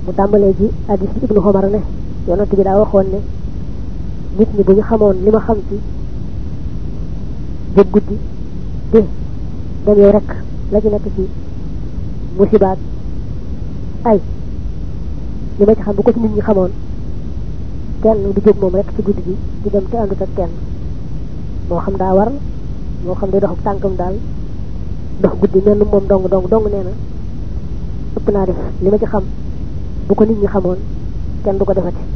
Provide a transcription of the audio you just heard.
mu tàmbalee ci hadis bi ibnu Umar ne yonent bi daa waxoon ne nit ñi bu ñu xamoon li ma xam ci jóg guddi te dem yow rek la ci nekk ci musibaat ay li ma ci xam bu ko ci nit ñi xamoon kenn du jóg moom rek ci guddi gi di dem te àndut ak kenn moo xam daa war moo xam day dox ak tànkam daal dox guddi mel ni moom dong nee na ëpp naa def li ma ci xam bu ko nit ñi xamoon kenn du ko defati